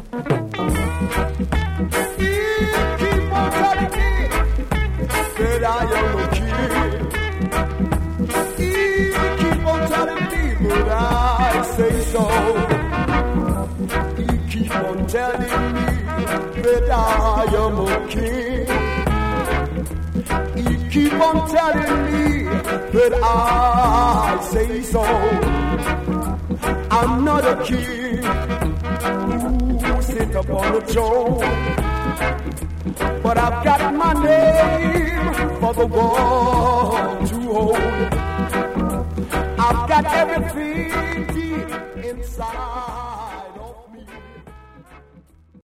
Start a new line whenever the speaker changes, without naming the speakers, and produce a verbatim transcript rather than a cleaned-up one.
keep on telling me that I am a king. He keep on telling me that I say so. He keep on telling me that I am a king. He keep on telling me that I say so. I'm not a king who sit upon a throne, but I've got my name for the world to hold. I've got everything deep inside.